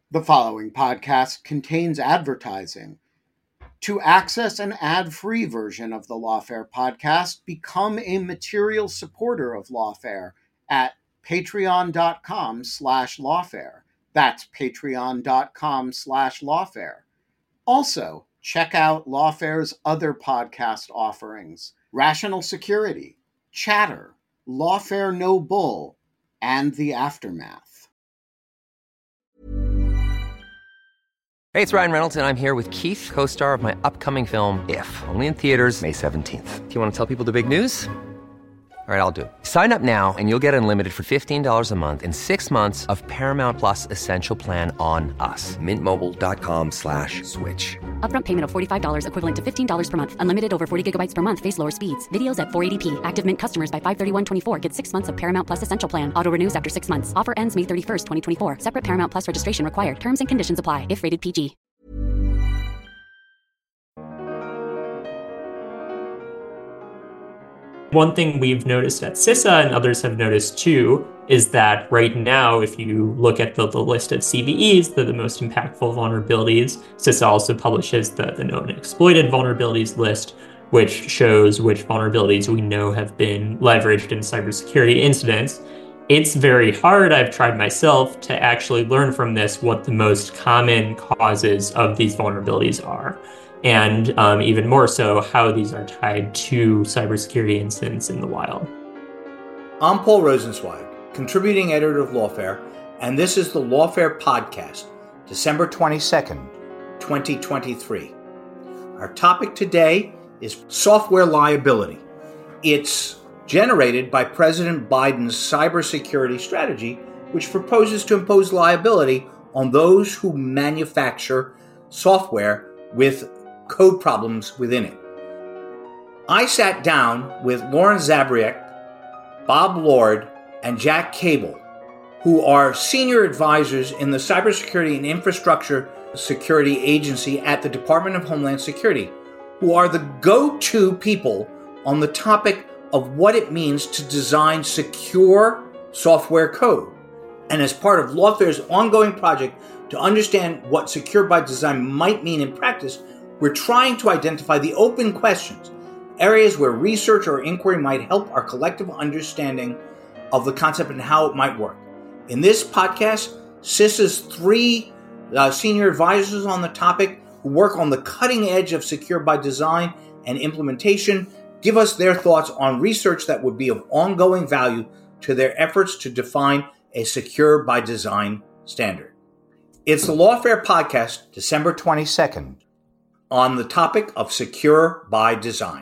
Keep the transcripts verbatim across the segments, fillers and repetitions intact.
The following podcast contains advertising. To access an ad-free version of the Lawfare podcast, become a material supporter of Lawfare at patreon.com slash lawfare. That's patreon.com slash lawfare. Also, check out Lawfare's other podcast offerings: Rational Security, Chatter, Lawfare No Bull, and The Aftermath. Hey, it's Ryan Reynolds, and I'm here with Keith, co-star of my upcoming film, If, only in theaters May seventeenth. Do you want to tell people the big news? All right, I'll do it. Sign up now and you'll get unlimited for fifteen dollars a month and six months of Paramount Plus Essential Plan on us. Mint Mobile dot com slash switch. Upfront payment of forty-five dollars equivalent to fifteen dollars per month. Unlimited over forty gigabytes per month. Face lower speeds. Videos at four eighty p. Active Mint customers by five thirty-one twenty-four get six months of Paramount Plus Essential Plan. Auto renews after six months. Offer ends May thirty-first, twenty twenty-four. Separate Paramount Plus registration required. Terms and conditions apply if rated P G. One thing we've noticed at CISA, and others have noticed too, is that right now, if you look at the, the list of C V Es, the, the most impactful vulnerabilities, CISA also publishes the, the known exploited vulnerabilities list, which shows which vulnerabilities we know have been leveraged in cybersecurity incidents. It's very hard, I've tried myself, to actually learn from this what the most common causes of these vulnerabilities are. And um, even more so, how these are tied to cybersecurity incidents in the wild. I'm Paul Rosenzweig, contributing editor of Lawfare, and this is the Lawfare Podcast, December twenty-second, twenty twenty-three. Our topic today is software liability. It's generated by President Biden's cybersecurity strategy, which proposes to impose liability on those who manufacture software with code problems within it. I sat down with Lauren Zabriek, Bob Lord, and Jack Cable, who are senior advisors in the Cybersecurity and Infrastructure Security Agency at the Department of Homeland Security, who are the go-to people on the topic of what it means to design secure software code. And as part of Lawfare's ongoing project to understand what secure by design might mean in practice, we're trying to identify the open questions, areas where research or inquiry might help our collective understanding of the concept and how it might work. In this podcast, CISA's three uh, senior advisors on the topic who work on the cutting edge of secure by design and implementation give us their thoughts on research that would be of ongoing value to their efforts to define a secure by design standard. It's the Lawfare Podcast, December twenty-second. On the topic of secure by design.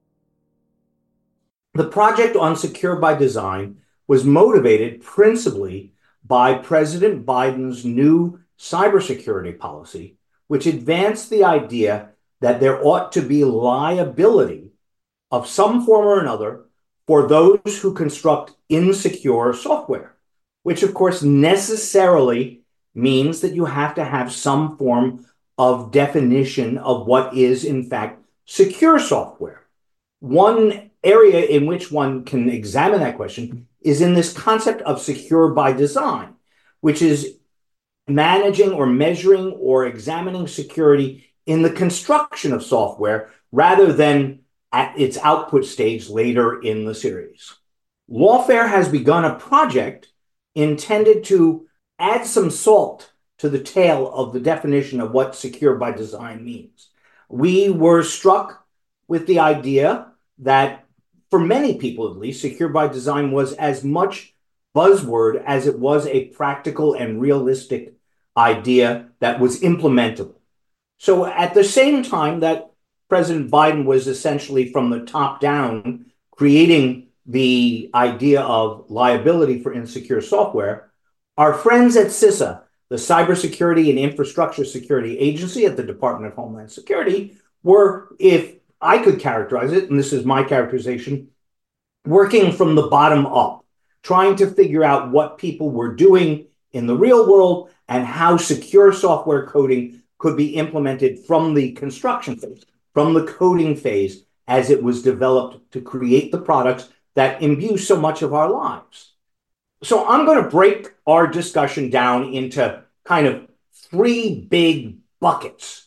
The project on secure by design was motivated principally by President Biden's new cybersecurity policy, which advanced the idea that there ought to be liability of some form or another for those who construct insecure software, which of course necessarily means that you have to have some form of definition of what is, in fact, secure software. One area in which one can examine that question is in this concept of secure by design, which is managing or measuring or examining security in the construction of software rather than at its output stage later in the series. Lawfare has begun a project intended to add some salt to the tail of the definition of what secure by design means. We were struck with the idea that, for many people at least, secure by design was as much buzzword as it was a practical and realistic idea that was implementable. So at the same time that President Biden was essentially from the top down creating the idea of liability for insecure software, our friends at CISA, the Cybersecurity and Infrastructure Security Agency at the Department of Homeland Security, were, if I could characterize it, and this is my characterization, working from the bottom up, trying to figure out what people were doing in the real world and how secure software coding could be implemented from the construction phase, from the coding phase, as it was developed to create the products that imbue so much of our lives. So I'm going to break our discussion down into kind of three big buckets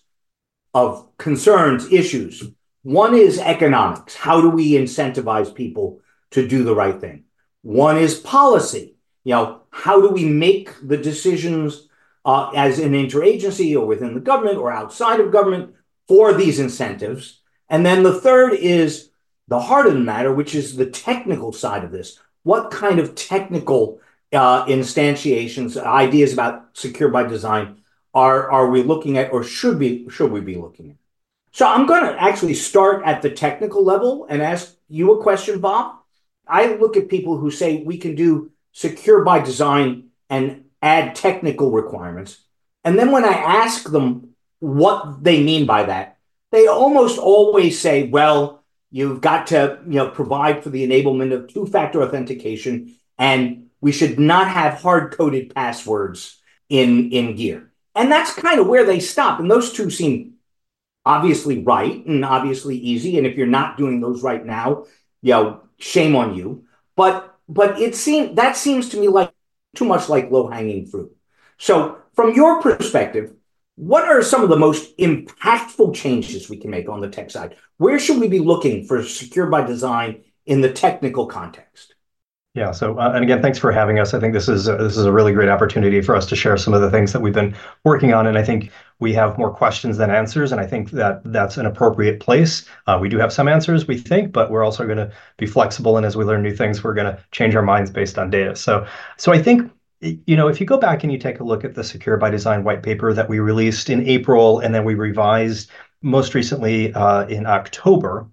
of concerns, issues. One is economics. How do we incentivize people to do the right thing? One is policy. You know, how do we make the decisions uh, as an interagency or within the government or outside of government for these incentives? And then the third is the heart of the matter, which is the technical side of this. What kind of technical uh, instantiations, ideas about secure by design are, are we looking at, or should be should we be looking at? So I'm going to actually start at the technical level and ask you a question, Bob. I look at people who say we can do secure by design and add technical requirements. And then when I ask them what they mean by that, they almost always say, well, you've got to, you know, provide for the enablement of two-factor authentication, and we should not have hard-coded passwords in, in gear. And that's kind of where they stop. And those two seem obviously right and obviously easy. And if you're not doing those right now, you know, shame on you. But but it seems that seems to me like too much like low-hanging fruit. So from your perspective, what are some of the most impactful changes we can make on the tech side? Where should we be looking for secure by design in the technical context? Yeah. So, uh, and again, thanks for having us. I think this is a, this is a really great opportunity for us to share some of the things that we've been working on, and I think we have more questions than answers, and I think that that's an appropriate place. Uh, we do have some answers, we think, but we're also going to be flexible, and as we learn new things, we're going to change our minds based on data. So, so I think, you know, if you go back and you take a look at the Secure by Design white paper that we released in April, and then we revised most recently uh, in October,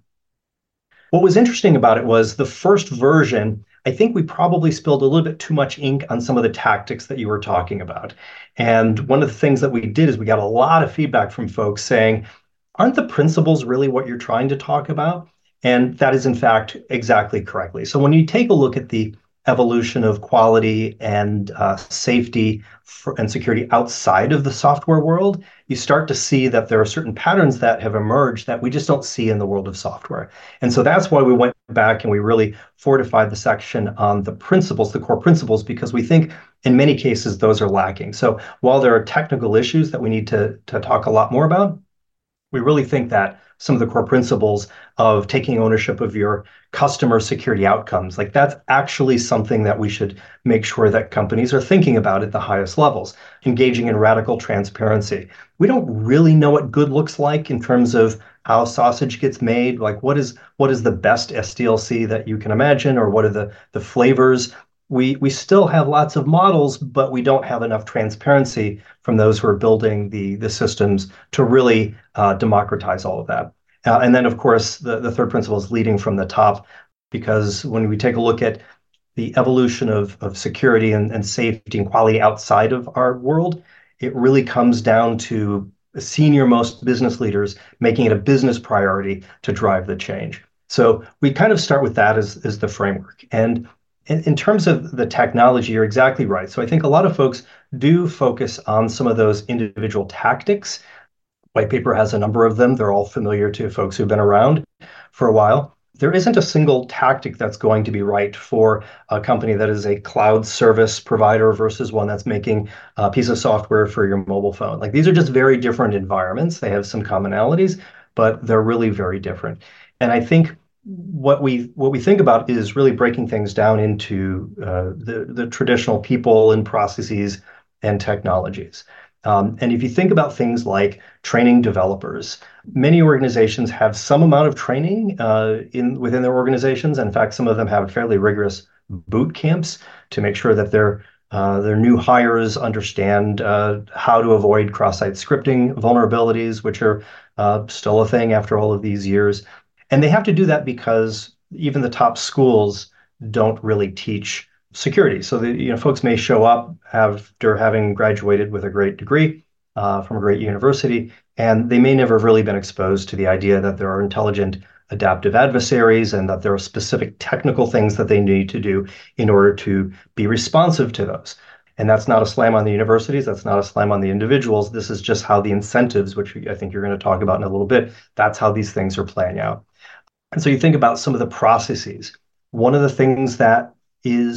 what was interesting about it was the first version. I think we probably spilled a little bit too much ink on some of the tactics that you were talking about. And one of the things that we did is we got a lot of feedback from folks saying, aren't the principles really what you're trying to talk about? And that is, in fact, exactly correctly. So when you take a look at the evolution of quality and uh, safety for, and security outside of the software world, you start to see that there are certain patterns that have emerged that we just don't see in the world of software. And so that's why we went back and we really fortified the section on the principles, the core principles, because we think in many cases those are lacking. So while there are technical issues that we need to, to talk a lot more about, we really think that some of the core principles of taking ownership of your customer security outcomes, like that's actually something that we should make sure that companies are thinking about at the highest levels, engaging in radical transparency. We don't really know what good looks like in terms of how sausage gets made, like what is what is the best S D L C that you can imagine, or what are the, the flavors. We, we still have lots of models, but we don't have enough transparency from those who are building the, the systems to really uh, democratize all of that. Uh, and then, of course, the, the third principle is leading from the top, because when we take a look at the evolution of, of security and, and safety and quality outside of our world, it really comes down to senior most business leaders making it a business priority to drive the change. So we kind of start with that as, as the framework. And In, in terms of the technology, you're exactly right. So I think a lot of folks do focus on some of those individual tactics. White paper has a number of them. They're all familiar to folks who've been around for a while. There isn't a single tactic that's going to be right for a company that is a cloud service provider versus one that's making a piece of software for your mobile phone. Like, these are just very different environments. They have some commonalities, but they're really very different. And I think what we what we think about is really breaking things down into uh, the the traditional people and processes and technologies. Um, and if you think about things like training developers, many organizations have some amount of training uh, in within their organizations. In fact, some of them have fairly rigorous boot camps to make sure that their uh, their new hires understand uh, how to avoid cross-site scripting vulnerabilities, which are uh, still a thing after all of these years. And they have to do that because even the top schools don't really teach security. So the, you know, folks may show up after having graduated with a great degree uh, from a great university, and they may never have really been exposed to the idea that there are intelligent adaptive adversaries and that there are specific technical things that they need to do in order to be responsive to those. And that's not a slam on the universities. That's not a slam on the individuals. This is just how the incentives, which I think you're going to talk about in a little bit, that's how these things are playing out. And so you think about some of the processes. One of the things that is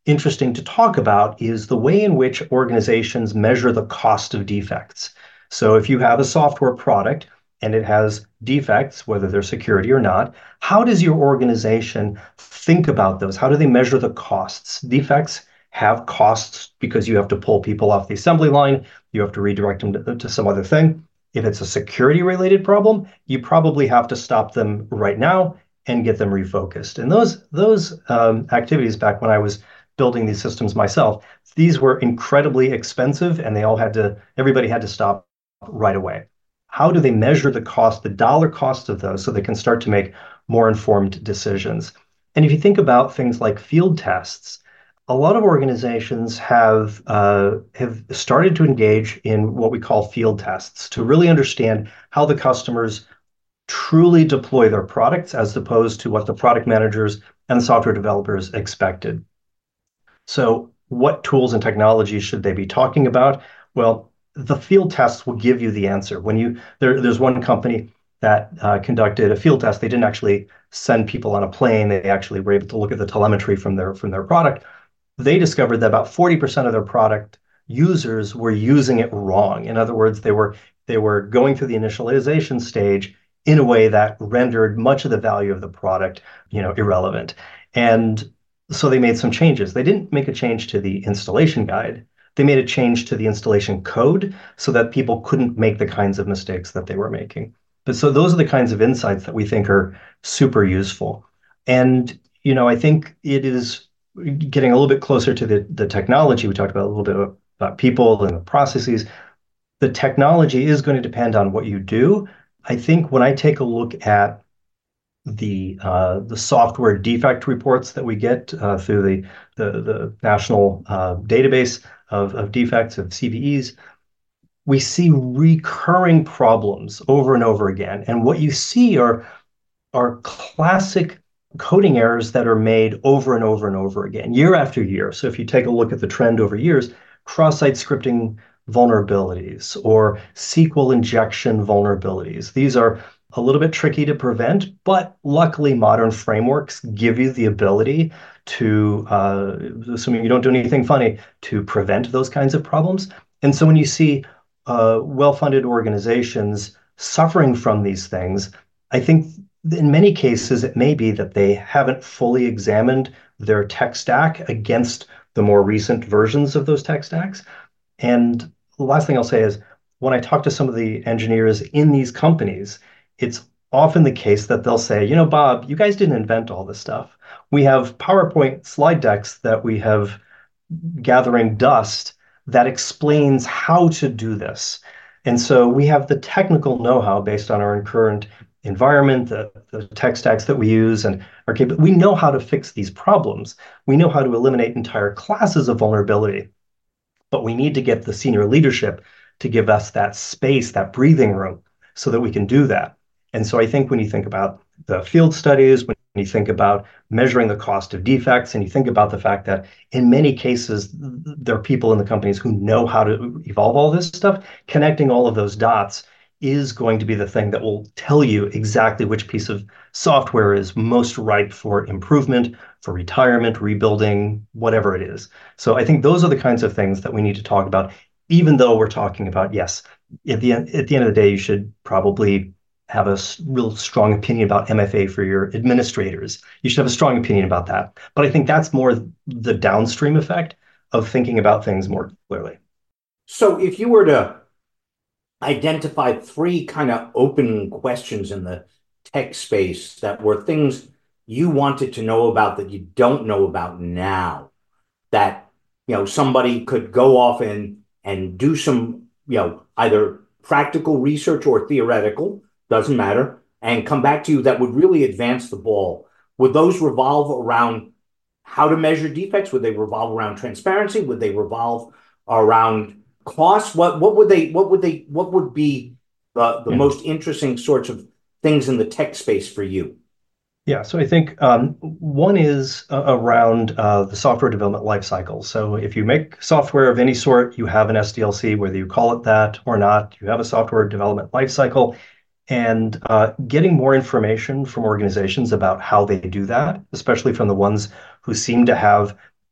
interesting to talk about is the way in which organizations measure the cost of defects. So if you have a software product and it has defects, whether they're security or not, how does your organization think about those? How do they measure the costs? Defects have costs because you have to pull people off the assembly line, you have to redirect them to, to some other thing. If it's a security related problem, you probably have to stop them right now and get them refocused. And those, those um, activities back when I was building these systems myself, these were incredibly expensive and they all had to, everybody had to stop right away. How do they measure the cost, the dollar cost of those so they can start to make more informed decisions? And if you think about things like field tests, a lot of organizations have uh, have started to engage in what we call field tests to really understand how the customers truly deploy their products as opposed to what the product managers and the software developers expected. So what tools and technologies should they be talking about? Well, the field tests will give you the answer. When you there, there's one company that uh, conducted a field test. They didn't actually send people on a plane. They actually were able to look at the telemetry from their from their product. They discovered that about forty percent of their product users were using it wrong. In other words, they were they were going through the initialization stage in a way that rendered much of the value of the product, you know, irrelevant. And so they made some changes. They didn't make a change to the installation guide. They made a change to the installation code so that people couldn't make the kinds of mistakes that they were making. But so those are the kinds of insights that we think are super useful. And, you know, I think it is getting a little bit closer to the, the technology. We talked about a little bit about people and the processes. The technology is going to depend on what you do. I think when I take a look at the uh, the software defect reports that we get uh, through the the, the national uh, database of, of defects of C V Es, we see recurring problems over and over again. And what you see are are classic coding errors that are made over and over and over again, year after year. So if you take a look at the trend over years, cross-site scripting vulnerabilities or S Q L injection vulnerabilities. These are a little bit tricky to prevent, but luckily modern frameworks give you the ability to, uh, assuming you don't do anything funny, to prevent those kinds of problems. And so when you see uh, well-funded organizations suffering from these things, I think in many cases it may be that they haven't fully examined their tech stack against the more recent versions of those tech stacks. And the last thing I'll say is, when I talk to some of the engineers in these companies, it's often the case that they'll say, you know, Bob, you guys didn't invent all this stuff. We have PowerPoint slide decks that we have gathering dust that explains how to do this. And so we have the technical know-how based on our current environment, the, the tech stacks that we use, and our capability. We know how to fix these problems. We know how to eliminate entire classes of vulnerability. But we need to get the senior leadership to give us that space, that breathing room, so that we can do that. And so I think when you think about the field studies, when you think about measuring the cost of defects, and you think about the fact that in many cases, there are people in the companies who know how to evolve all this stuff, connecting all of those dots is going to be the thing that will tell you exactly which piece of software is most ripe for improvement, for retirement, rebuilding, whatever it is. So I think those are the kinds of things that we need to talk about, even though we're talking about, yes, at the end, at the end of the day, you should probably have a real strong opinion about M F A for your administrators. You should have a strong opinion about that. But I think that's more the downstream effect of thinking about things more clearly. So if you were to identify three kind of open questions in the tech space that were things you wanted to know about that you don't know about now, that, you know, somebody could go off and, and do some, you know, either practical research or theoretical, doesn't matter, and come back to you that would really advance the ball. Would those revolve around how to measure defects? Would they revolve around transparency? Would they revolve around costs? What what would they what would they what would be the, the yeah. most interesting sorts of things in the tech space for you? Yeah, so I think um, one is uh, around uh, the software development lifecycle. So if you make software of any sort, you have an S D L C, whether you call it that or not, you have a software development lifecycle. And uh, getting more information from organizations about how they do that, especially from the ones who seem to have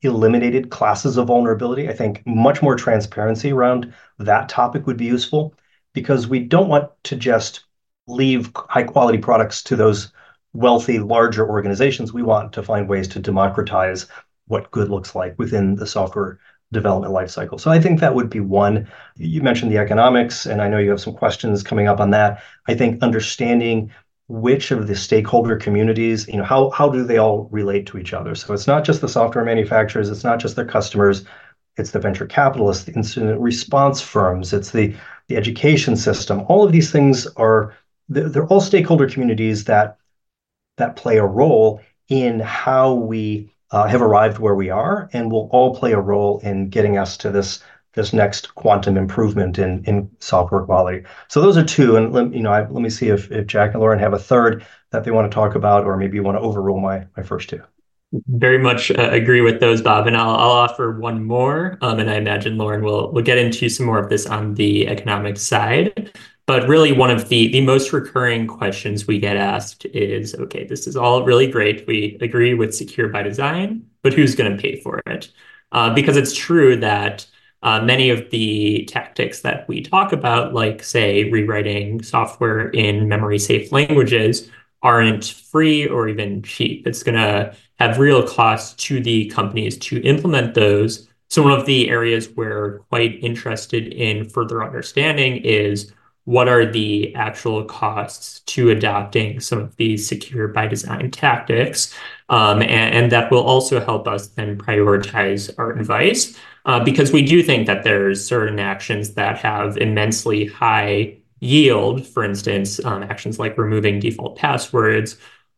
eliminated classes of vulnerability. I think much more transparency around that topic would be useful, because we don't want to just leave high quality products to those wealthy, larger organizations. We want to find ways to democratize what good looks like within the software development lifecycle. So I think that would be one. You mentioned the economics, and I know you have some questions coming up on that. I think understanding which of the stakeholder communities, you know, how, how do they all relate to each other? So it's not just the software manufacturers, it's not just their customers, it's the venture capitalists, the incident response firms, it's the, the education system. All of these things are, they're, they're all stakeholder communities that, that play a role in how we uh, have arrived where we are, and will all play a role in getting us to this this next quantum improvement in, in software quality. So those are two, and let, you know, I, let me see if, if Jack and Lauren have a third that they want to talk about, or maybe you want to overrule my my first two. Very much uh, agree with those, Bob, and I'll, I'll offer one more, um, and I imagine Lauren will will get into some more of this on the economic side. But really, one of the, the most recurring questions we get asked is, okay, this is all really great. We agree with secure by design, but who's going to pay for it? Uh, because it's true that uh, many of the tactics that we talk about, like, say, rewriting software in memory-safe languages, aren't free or even cheap. It's going to have real costs to the companies to implement those. So one of the areas we're quite interested in further understanding is, what are the actual costs to adopting some of these secure by design tactics? Um, and, and that will also help us then prioritize our advice, uh, because we do think that there's certain actions that have immensely high yield. For instance, um, actions like removing default passwords,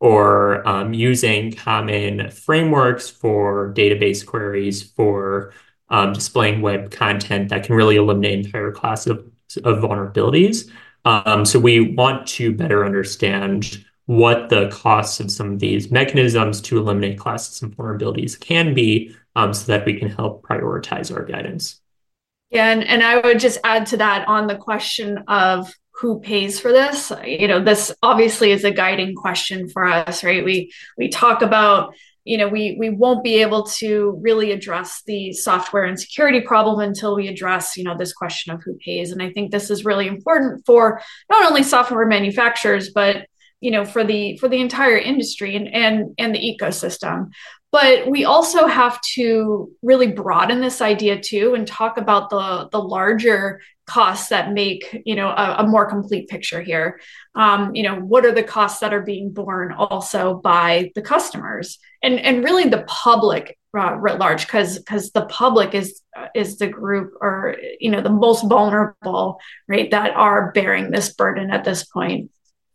or um, using common frameworks for database queries for um, displaying web content that can really eliminate entire classes of of vulnerabilities. Um, so we want to better understand what the costs of some of these mechanisms to eliminate classes and vulnerabilities can be, um, so that we can help prioritize our guidance. Yeah, and, and I would just add to that on the question of who pays for this. You know, this obviously is a guiding question for us, right? We we talk about, you know, we we won't be able to really address the software and security problem until we address, you know, this question of who pays. And I think this is really important for not only software manufacturers, but, you know, for the for the entire industry and and and the ecosystem. But we also have to really broaden this idea too, and talk about the the larger costs that make, you know, a, a more complete picture here. Um, you know, what are the costs that are being borne also by the customers and and really the public uh, writ large, because because the public is is the group, or, you know, the most vulnerable, right, that are bearing this burden at this point.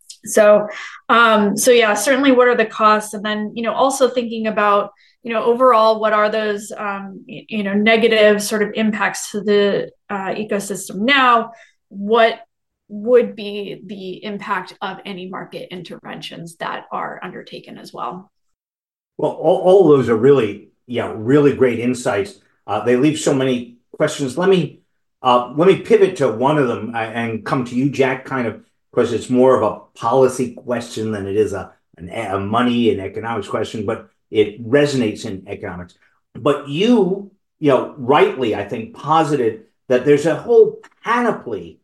So, um, so yeah, certainly what are the costs? And then, you know, also thinking about, you know, overall, what are those, um, you know, negative sort of impacts to the uh, ecosystem now? What would be the impact of any market interventions that are undertaken as well? Well, all, all those are really, yeah, really great insights. Uh, they leave so many questions. Let me, uh, let me pivot to one of them and come to you, Jack, kind of, because it's more of a policy question than it is a, an, a money and economics question, but it resonates in economics. But you, you know, rightly, I think, posited that there's a whole panoply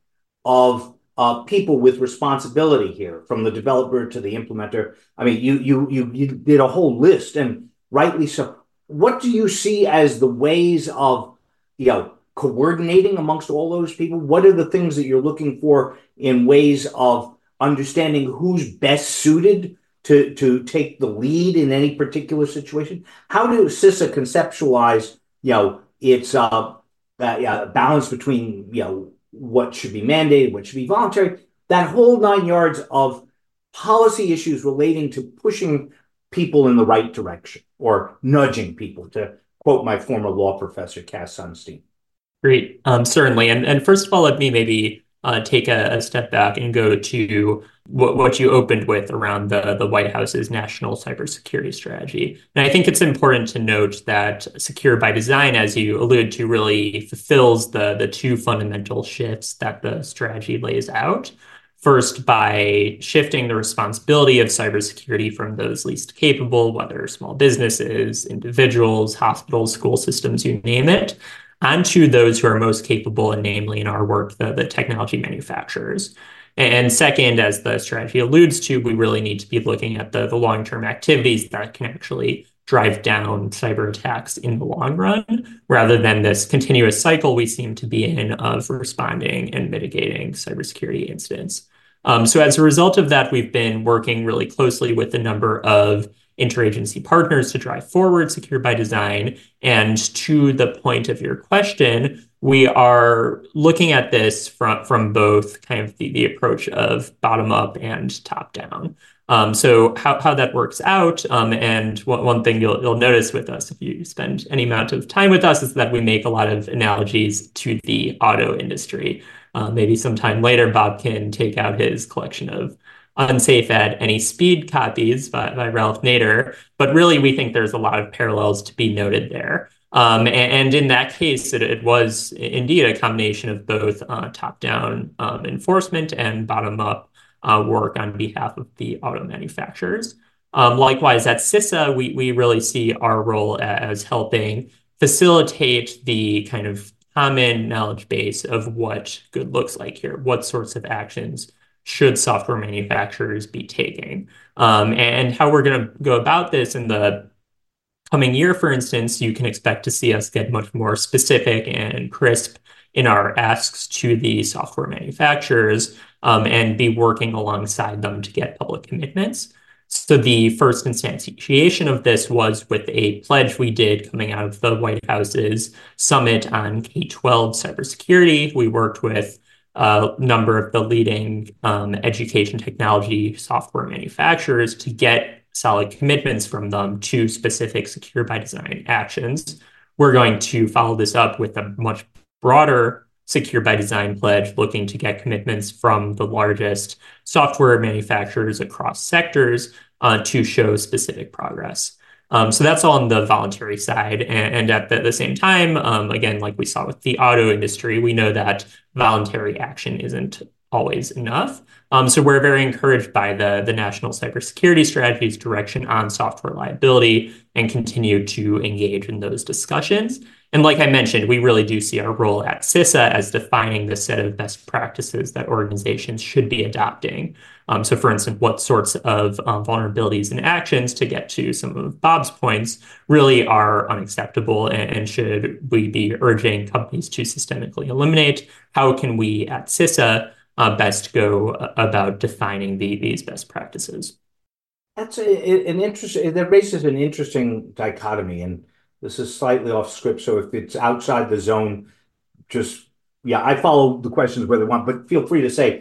of uh, people with responsibility here, from the developer to the implementer. I mean, you you you you did a whole list, and rightly so. What do you see as the ways of, you know, coordinating amongst all those people? What are the things that you're looking for in ways of understanding who's best suited to, to take the lead in any particular situation? How does CISA conceptualize, you know, its uh, uh, yeah, balance between, you know, what should be mandated, what should be voluntary, that whole nine yards of policy issues relating to pushing people in the right direction, or nudging people, to quote my former law professor, Cass Sunstein? Great, um, certainly. And, and first of all, let me maybe uh, take a, a step back and go to what, what you opened with around the, the White House's national cybersecurity strategy. And I think it's important to note that Secure by Design, as you alluded to, really fulfills the, the two fundamental shifts that the strategy lays out. First, by shifting the responsibility of cybersecurity from those least capable, whether small businesses, individuals, hospitals, school systems, you name it, onto those who are most capable, and namely in our work, the, the technology manufacturers. And second, as the strategy alludes to, we really need to be looking at the, the long-term activities that can actually drive down cyber attacks in the long run, rather than this continuous cycle we seem to be in of responding and mitigating cybersecurity incidents. Um, so as a result of that, we've been working really closely with a number of interagency partners to drive forward Secure by Design. And to the point of your question, we are looking at this from, from both kind of the, the approach of bottom up and top down. Um, so how, how that works out, um, and one, one thing you'll, you'll notice with us if you spend any amount of time with us is that we make a lot of analogies to the auto industry. Uh, maybe sometime later, Bob can take out his collection of Unsafe at Any Speed copies by, by Ralph Nader, but really we think there's a lot of parallels to be noted there. Um, and, and in that case, it, it was indeed a combination of both uh, top-down um, enforcement and bottom-up Uh, work on behalf of the auto manufacturers. Um, likewise, at CISA, we, we really see our role as helping facilitate the kind of common knowledge base of what good looks like here. What sorts of actions should software manufacturers be taking? Um, and how we're going to go about this in the coming year, for instance, you can expect to see us get much more specific and crisp in our asks to the software manufacturers, um, and be working alongside them to get public commitments. So the first instantiation of this was with a pledge we did coming out of the White House's Summit on K twelve cybersecurity. We worked with a number of the leading um, education technology software manufacturers to get solid commitments from them to specific Secure by Design actions. We're going to follow this up with a much broader Secure by Design pledge, looking to get commitments from the largest software manufacturers across sectors uh, to show specific progress. Um, so that's all on the voluntary side. And, and at the, the same time, um, again, like we saw with the auto industry, we know that voluntary action isn't always enough. Um, so we're very encouraged by the, the National Cybersecurity Strategy's direction on software liability and continue to engage in those discussions. And like I mentioned, we really do see our role at CISA as defining the set of best practices that organizations should be adopting. Um, so for instance, what sorts of um, vulnerabilities and actions, to get to some of Bob's points, really are unacceptable and, and should we be urging companies to systemically eliminate? How can we at CISA uh, best go about defining the, these best practices? That's a, an interesting, that raises an interesting dichotomy, and this is slightly off script, so if it's outside the zone, just, yeah, I follow the questions where they want, but feel free to say,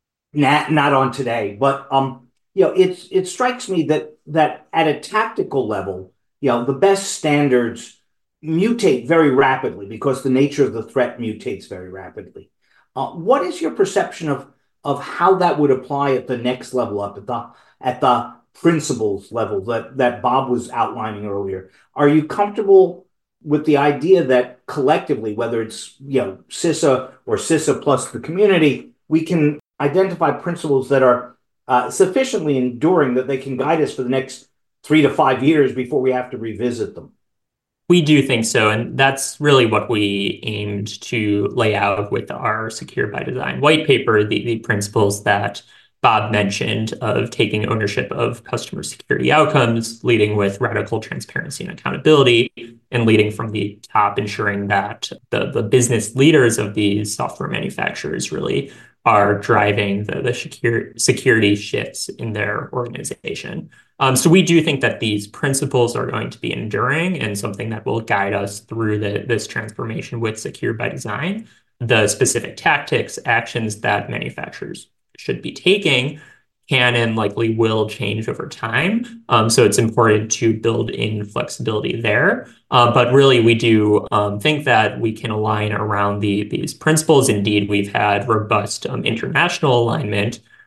not, not on today. But, um, you know, it's, it strikes me that, that at a tactical level, you know, the best standards mutate very rapidly because the nature of the threat mutates very rapidly. Uh, what is your perception of, of how that would apply at the next level up, at the, at the principles level that, that Bob was outlining earlier? Are you comfortable with the idea that collectively, whether it's, you know, CISA or CISA plus the community, we can identify principles that are uh, sufficiently enduring that they can guide us for the next three to five years before we have to revisit them? We do think so, and that's really what we aimed to lay out with our Secure by Design white paper, the, the principles that Bob mentioned of taking ownership of customer security outcomes, leading with radical transparency and accountability, and leading from the top, ensuring that the, the business leaders of these software manufacturers really are driving the, the secure, security shifts in their organization. Um, so we do think that these principles are going to be enduring and something that will guide us through the, this transformation with Secure by Design. The specific tactics, actions that manufacturers should be taking can and likely will change over time. Um, so it's important to build in flexibility there. Uh, but really, we do um, think that we can align around the, these principles. Indeed, we've had robust um, international alignment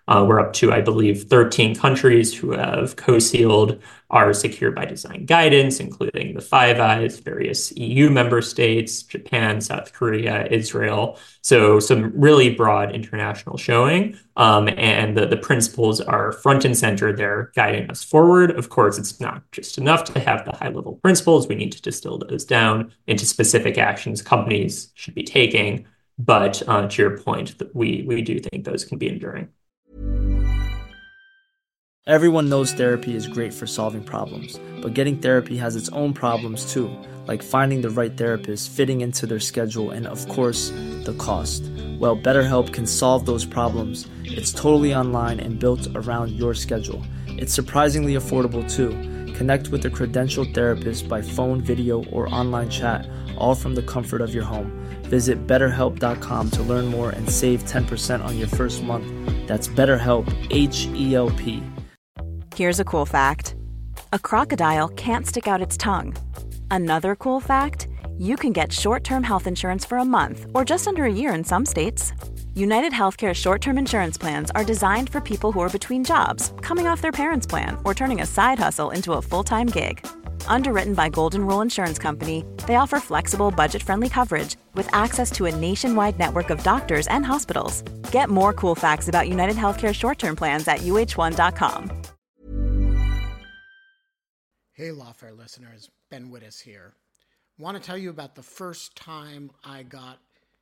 Uh, we're up to, I believe, thirteen countries who have co-sealed our Secure by Design guidance, including the Five Eyes, various E U member states, Japan, South Korea, Israel. So some really broad international showing. Um, and the, the principles are front and center there guiding us forward. Of course, it's not just enough to have the high-level principles. We need to distill those down into specific actions companies should be taking. But uh, to your point, that we we do think those can be enduring. Everyone knows therapy is great for solving problems, but getting therapy has its own problems too, like finding the right therapist, fitting into their schedule, and of course, the cost. Well, BetterHelp can solve those problems. It's totally online and built around your schedule. It's surprisingly affordable too. Connect with a credentialed therapist by phone, video, or online chat, all from the comfort of your home. Visit better help dot com to learn more and save ten percent on your first month. That's BetterHelp, H E L P. Here's a cool fact. A crocodile can't stick out its tongue. Another cool fact, you can get short-term health insurance for a month or just under a year in some states. United Healthcare short-term insurance plans are designed for people who are between jobs, coming off their parents' plan, or turning a side hustle into a full-time gig. Underwritten by Golden Rule Insurance Company, they offer flexible, budget-friendly coverage with access to a nationwide network of doctors and hospitals. Get more cool facts about United Healthcare short-term plans at U H one dot com. Hey, Lawfare listeners, Ben Wittes here. Want to tell you about the first time I got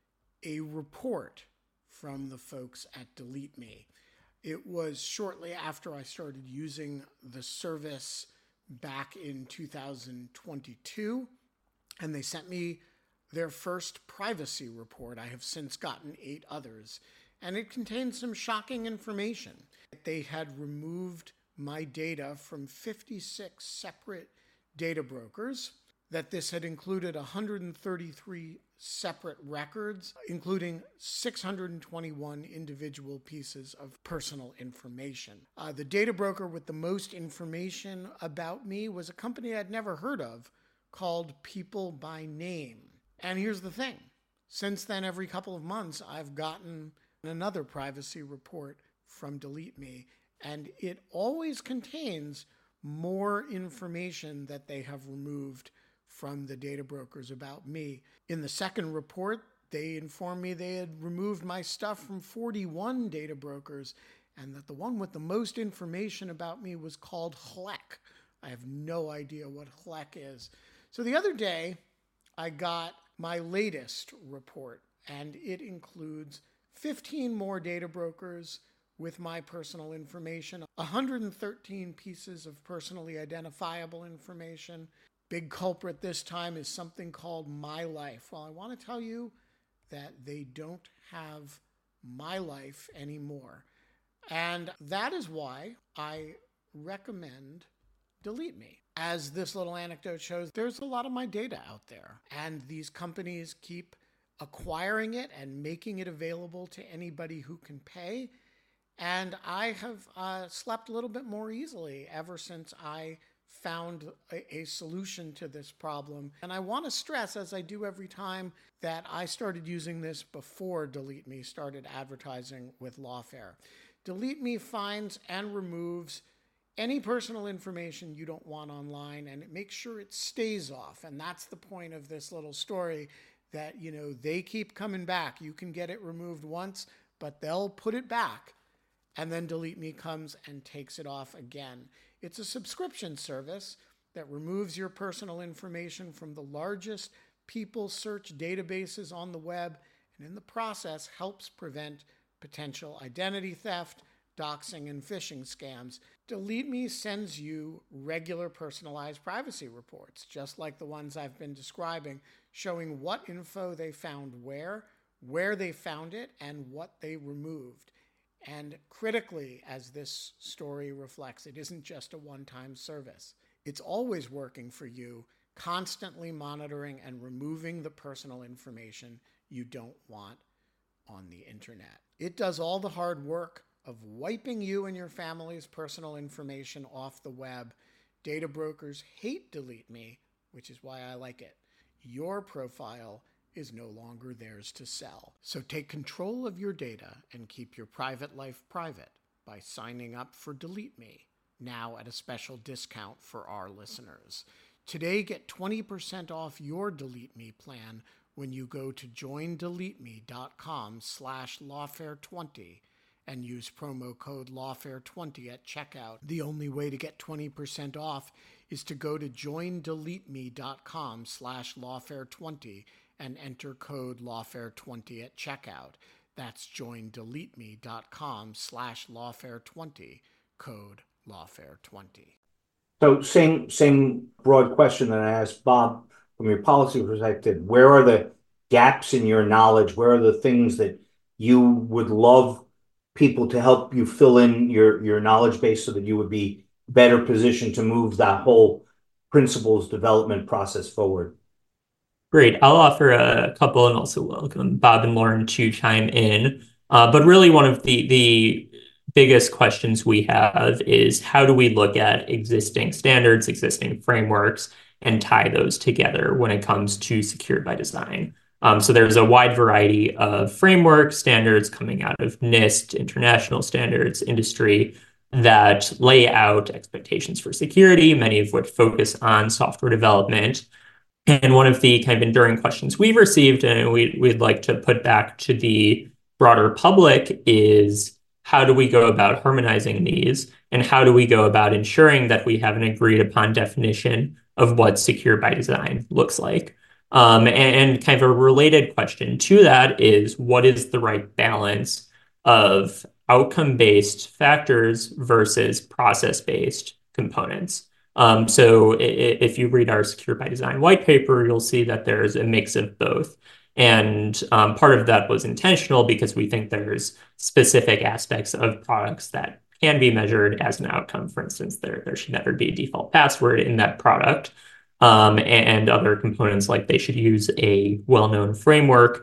a report from the folks at Delete Me. It was shortly after I started using the service back in two thousand twenty-two, and they sent me their first privacy report. I have since gotten eight others, and it contained some shocking information. They had removed my data from fifty-six separate data brokers, that this had included one hundred thirty-three separate records, including six hundred twenty-one individual pieces of personal information. Uh, the data broker with the most information about me was a company I'd never heard of called People by Name. And here's the thing. Since then, every couple of months, I've gotten another privacy report from Delete Me, and it always contains more information that they have removed from the data brokers about me. In the second report, they informed me they had removed my stuff from forty-one data brokers, and that the one with the most information about me was called H L E C. I have no idea what H L E C is. So the other day, I got my latest report, and it includes fifteen more data brokers with my personal information, one hundred thirteen pieces of personally identifiable information. Big culprit this time is something called My Life. Well, I want to tell you that they don't have My Life anymore. And that is why I recommend Delete Me. As this little anecdote shows, there's a lot of my data out there, and these companies keep acquiring it and making it available to anybody who can pay. And I have uh, slept a little bit more easily ever since I found a, a solution to this problem. And I want to stress, as I do every time, that I started using this before Delete Me started advertising with Lawfare. Delete Me finds and removes any personal information you don't want online, and it makes sure it stays off. And that's the point of this little story, that, you know, they keep coming back. You can get it removed once, but they'll put it back. And then Delete Me comes and takes it off again. It's a subscription service that removes your personal information from the largest people search databases on the web, and in the process helps prevent potential identity theft, doxing, and phishing scams. Delete Me sends you regular personalized privacy reports, just like the ones I've been describing, showing what info they found where, where they found it, and what they removed. And critically, as this story reflects, it isn't just a one-time service. It's always working for you, constantly monitoring and removing the personal information you don't want on the internet. It does all the hard work of wiping you and your family's personal information off the web. Data brokers hate Delete Me, which is why I like it. Your profile is no longer theirs to sell. So take control of your data and keep your private life private by signing up for Delete Me, now at a special discount for our listeners. Today, get twenty percent off your Delete Me plan when you go to joindeleteme.com slash lawfare20 and use promo code lawfare twenty at checkout. The only way to get twenty percent off is to go to joindeleteme.com slash lawfare20 and enter code lawfare twenty at checkout. That's joindeleteme.com slash lawfare20, code lawfare twenty. So same same broad question that I asked Bob, from your policy perspective, where are the gaps in your knowledge? Where are the things that you would love people to help you fill in your, your knowledge base so that you would be better positioned to move that whole principles development process forward? Great. I'll offer a couple and also welcome Bob and Lauren to chime in. Uh, but really one of the, the biggest questions we have is how do we look at existing standards, existing frameworks, and tie those together when it comes to secured by design? Um, so there's a wide variety of framework standards coming out of NIST, international standards, industry, that lay out expectations for security, many of which focus on software development. And one of the kind of enduring questions we've received, and we, we'd like to put back to the broader public, is how do we go about harmonizing these? And how do we go about ensuring that we have an agreed upon definition of what secure by design looks like? Um, and, and kind of a related question to that is, what is the right balance of outcome-based factors versus process-based components? Um, so if you read our Secure by Design white paper, you'll see that there's a mix of both. And um, part of that was intentional because we think there's specific aspects of products that can be measured as an outcome. For instance, there, there should never be a default password in that product. Um, and other components, like they should use a well-known framework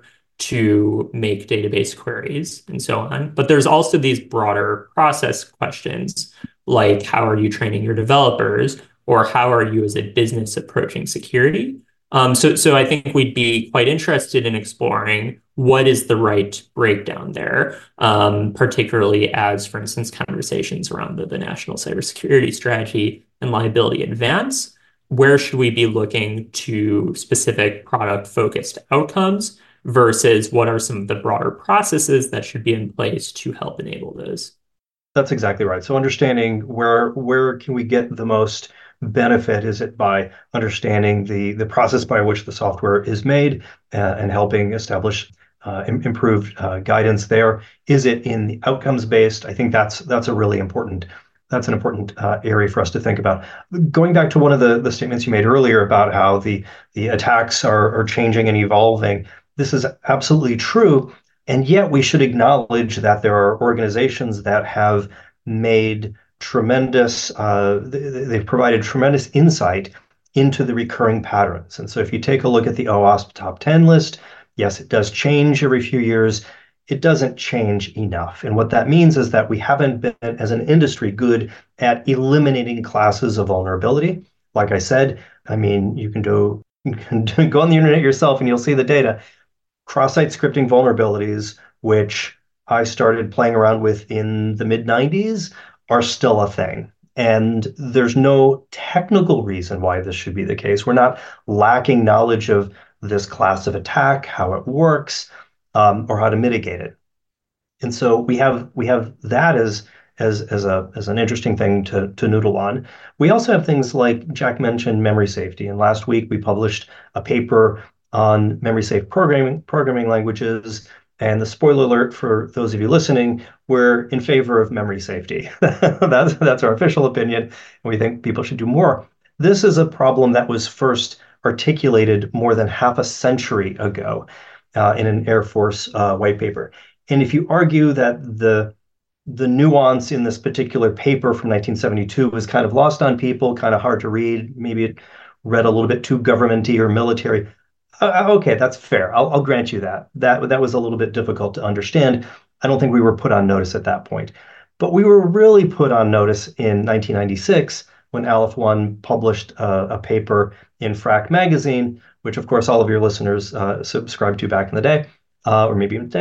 to make database queries and so on. But there's also these broader process questions, like how are you training your developers, or how are you as a business approaching security? Um, so, so I think we'd be quite interested in exploring what is the right breakdown there, um, particularly as, for instance, conversations around the, the National Cybersecurity Strategy and Liability Advance. Where should we be looking to specific product-focused outcomes versus what are some of the broader processes that should be in place to help enable those? That's exactly right. So understanding where where can we get the most benefit? Is it by understanding the, the process by which the software is made uh, and helping establish uh, im- improved uh, guidance there? Is it in the outcomes-based? I think that's that's a really important That's an important uh, area for us to think about. Going back to one of the, the statements you made earlier about how the, the attacks are, are changing and evolving, this is absolutely true. And yet we should acknowledge that there are organizations that have made tremendous, uh, they've provided tremendous insight into the recurring patterns. And so if you take a look at the OWASP top ten list, yes, it does change every few years. It doesn't change enough. And what that means is that we haven't been, as an industry, good at eliminating classes of vulnerability. Like I said, I mean, you can do you can go on the internet yourself and you'll see the data. Cross-site scripting vulnerabilities, which I started playing around with in the mid nineties, are still a thing. And there's no technical reason why this should be the case. We're not lacking knowledge of this class of attack, how it works, Um, or how to mitigate it. And so we have we have that as as as a as an interesting thing to to noodle on. We also have things like Jack mentioned, memory safety. And last week we published a paper on memory safe programming programming languages. And the spoiler alert for those of you listening, we're in favor of memory safety. that's that's our official opinion, and we think people should do more. This is a problem that was first articulated more than half a century ago. Uh, in an Air Force uh, white paper. And if you argue that the the nuance in this particular paper from nineteen seventy-two was kind of lost on people, kind of hard to read, maybe it read a little bit too governmenty or military, uh, okay, that's fair. I'll, I'll grant you that. That that was a little bit difficult to understand. I don't think we were put on notice at that point. But we were really put on notice in nineteen ninety-six when Aleph One published uh, a paper in Frac magazine, which of course all of your listeners uh, subscribed to back in the day, uh, or maybe even today.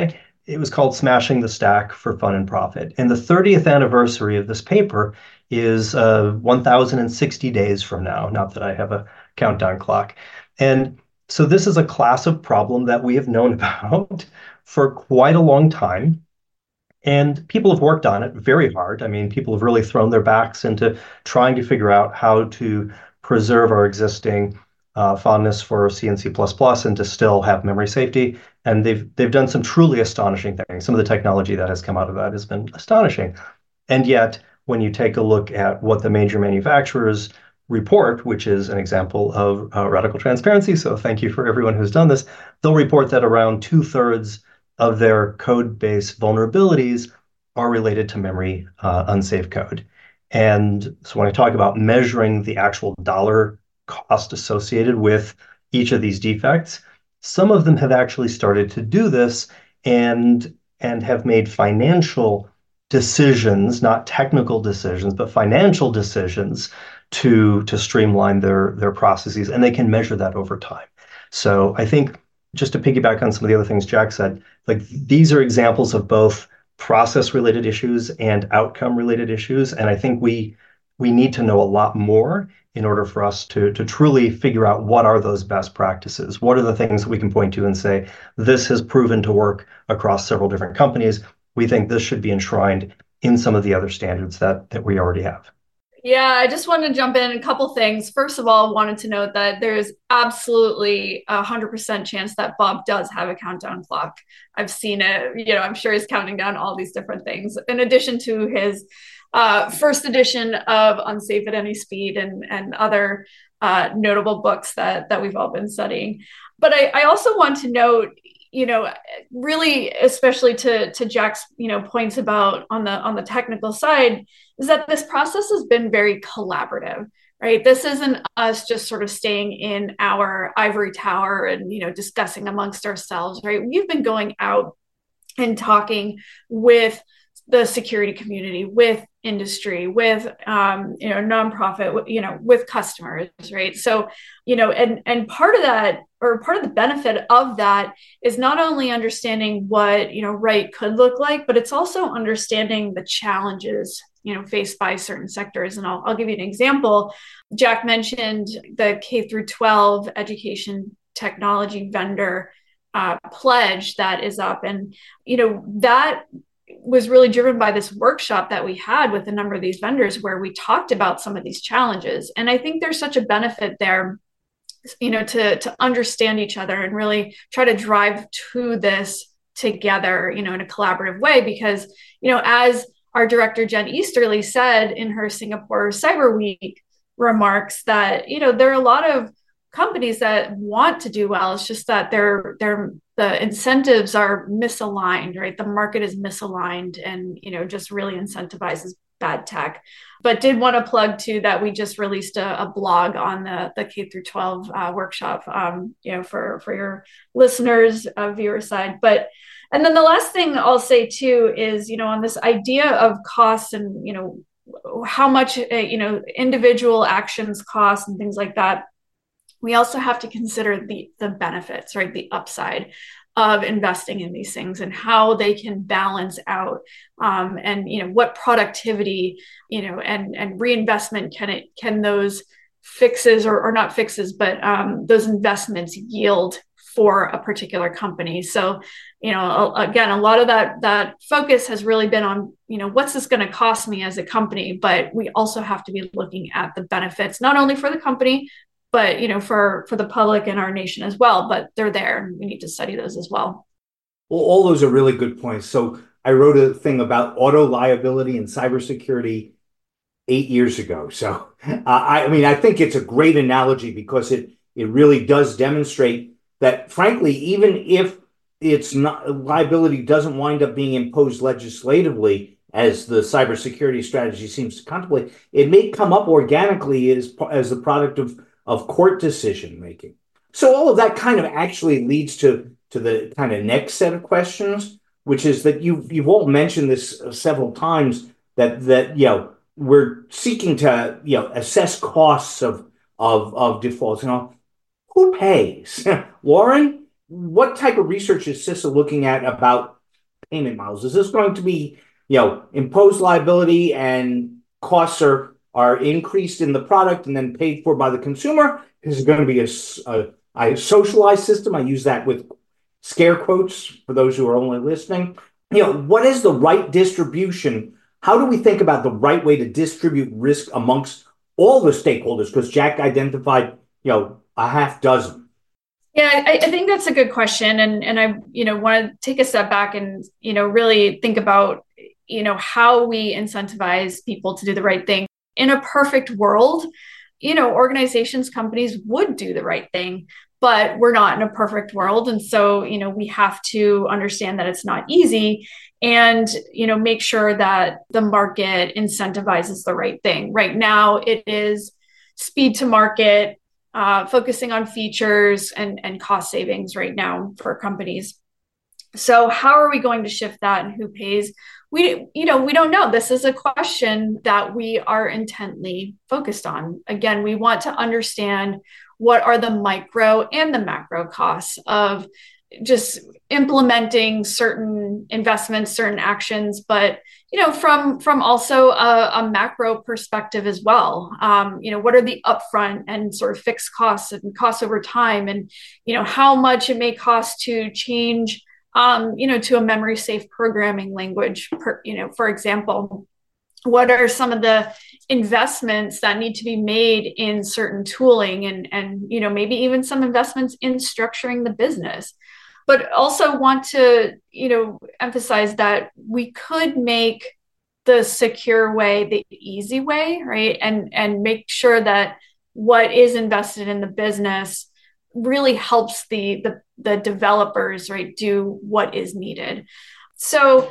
it was called Smashing the Stack for Fun and Profit. And the thirtieth anniversary of this paper is uh, one thousand sixty days from now, not that I have a countdown clock. And so this is a class of problem that we have known about for quite a long time. And people have worked on it very hard. I mean, people have really thrown their backs into trying to figure out how to preserve our existing uh, fondness for C and C plus plus and to still have memory safety. And they've they've done some truly astonishing things. Some of the technology that has come out of that has been astonishing. And yet, when you take a look at what the major manufacturers report, which is an example of uh, radical transparency, so thank you for everyone who's done this, they'll report that around two-thirds of their code base vulnerabilities are related to memory uh, unsafe code. And so when I talk about measuring the actual dollar cost associated with each of these defects, some of them have actually started to do this and, and have made financial decisions, not technical decisions, but financial decisions to, to streamline their, their processes, and they can measure that over time. So I think just to piggyback on some of the other things Jack said, like these are examples of both process-related issues and outcome-related issues. And I think we we need to know a lot more in order for us to, to truly figure out what are those best practices. What are the things that we can point to and say, this has proven to work across several different companies. We think this should be enshrined in some of the other standards that, that we already have. Yeah, I just wanted to jump in a couple things. First of all, wanted to note that there's absolutely a hundred percent chance that Bob does have a countdown clock. I've seen it, you know, I'm sure he's counting down all these different things in addition to his uh, first edition of Unsafe at Any Speed and, and other uh, notable books that, that we've all been studying. But I, I also want to note, you know, really, especially to, to Jack's, you know, points about on the, on the technical side, is that this process has been very collaborative, right? This isn't us just sort of staying in our ivory tower and, you know, discussing amongst ourselves, right? We've been going out and talking with the security community, with industry, with, um, you know, nonprofit, you know, with customers, right? So, you know, and, and part of that, or part of the benefit of that is not only understanding what, you know, right could look like, but it's also understanding the challenges, you know, faced by certain sectors. And I'll, I'll give you an example. Jack mentioned the K through twelve education technology vendor uh, pledge that is up. And, you know, that was really driven by this workshop that we had with a number of these vendors where we talked about some of these challenges. And I think there's such a benefit there, you know, to, to understand each other and really try to drive to this together, you know, in a collaborative way, because, you know, as our director, Jen Easterly, said in her Singapore Cyber Week remarks that, you know, there are a lot of companies that want to do well. It's just that they're, they're, the incentives are misaligned, right? The market is misaligned and, you know, just really incentivizes bad tech. But did want to plug too that we just released a, a blog on the, the K through twelve uh, workshop, um, you know, for, for your listeners, uh, viewer side. But, and then the last thing I'll say too is, you know, on this idea of costs and, you know, how much, uh, you know, individual actions cost and things like that, we also have to consider the, the benefits, right? The upside of investing in these things and how they can balance out, um, and, you know, what productivity, you know, and, and reinvestment can it, can those fixes or, or not fixes, but um, those investments yield for a particular company. So, you know, again, a lot of that, that focus has really been on, you know, what's this going to cost me as a company, but we also have to be looking at the benefits, not only for the company, but, you know, for, for the public and our nation as well, but they're there and we need to study those as well. Well, all those are really good points. So I wrote a thing about auto liability and cybersecurity eight years ago. So uh, I, I mean, I think it's a great analogy because it, it really does demonstrate that, frankly, even if it's not, liability doesn't wind up being imposed legislatively, as the cybersecurity strategy seems to contemplate, it may come up organically as, as the product of of court decision making. So all of that kind of actually leads to, to the kind of next set of questions, which is that you've, you've all mentioned this several times, that, that, you know, we're seeking to, you know, assess costs of, of, of defaults and all. Who pays? Lauren, what type of research is CISA looking at about payment models? Is this going to be, you know, imposed liability and costs are are increased in the product and then paid for by the consumer? Is it going to be a, a, a socialized system? I use that with scare quotes for those who are only listening. You know, what is the right distribution? How do we think about the right way to distribute risk amongst all the stakeholders? Because Jack identified, you know, a half dozen. Yeah, I, I think that's a good question. And, and I, you know, want to take a step back and, you know, really think about, you know, how we incentivize people to do the right thing. In a perfect world, you know, organizations, companies would do the right thing, but we're not in a perfect world. And so, you know, we have to understand that it's not easy and, you know, make sure that the market incentivizes the right thing. Right now, it is speed to market, uh, focusing on features and, and cost savings right now for companies. So how are we going to shift that and who pays? We, you know, we don't know. This is a question that we are intently focused on. Again, we want to understand what are the micro and the macro costs of just implementing certain investments, certain actions, but, you know, from, from also a, a macro perspective as well. Um, you know, what are the upfront and sort of fixed costs and costs over time? And, you know, how much it may cost to change Um, you know, to a memory safe programming language, per, you know, for example, what are some of the investments that need to be made in certain tooling and, and, you know, maybe even some investments in structuring the business, but also want to, you know, emphasize that we could make the secure way, the easy way, right? And, and make sure that what is invested in the business really helps the, the, the developers, right, do what is needed. So,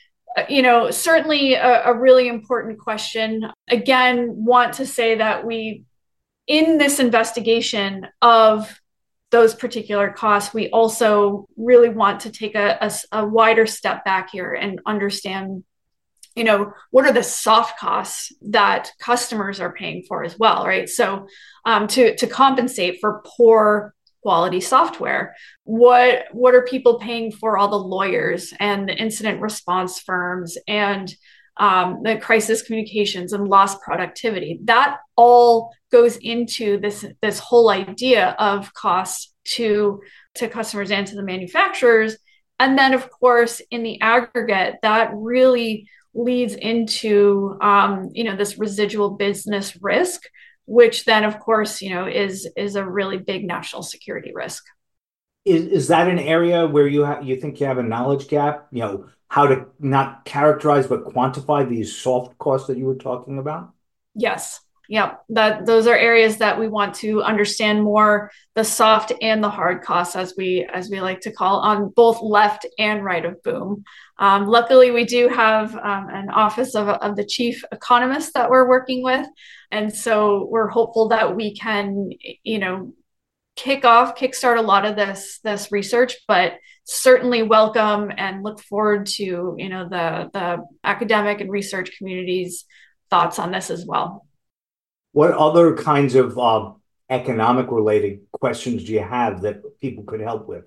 you know, certainly a, a really important question. Again, want to say that we, in this investigation of those particular costs, we also really want to take a, a, a wider step back here and understand, you know, what are the soft costs that customers are paying for as well, right? So um, to, to compensate for poor quality software, what, what are people paying for all the lawyers and the incident response firms and um, the crisis communications and lost productivity? That all goes into this, this whole idea of costs to, to customers and to the manufacturers. And then, of course, in the aggregate, that really leads into, um, you know, this residual business risk, which then, of course, you know, is is a really big national security risk. Is is that an area where you have you think you have a knowledge gap? You know, how to not characterize but quantify these soft costs that you were talking about? Yes. Yeah, that those are areas that we want to understand more, the soft and the hard costs, as we as we like to call, on both left and right of boom. Um, luckily, we do have um, an office of, of the chief economist that we're working with, and so we're hopeful that we can, you know, kick off, kickstart a lot of this this research, but certainly welcome and look forward to, you know, the the academic and research community's thoughts on this as well. What other kinds of uh, economic related questions do you have that people could help with?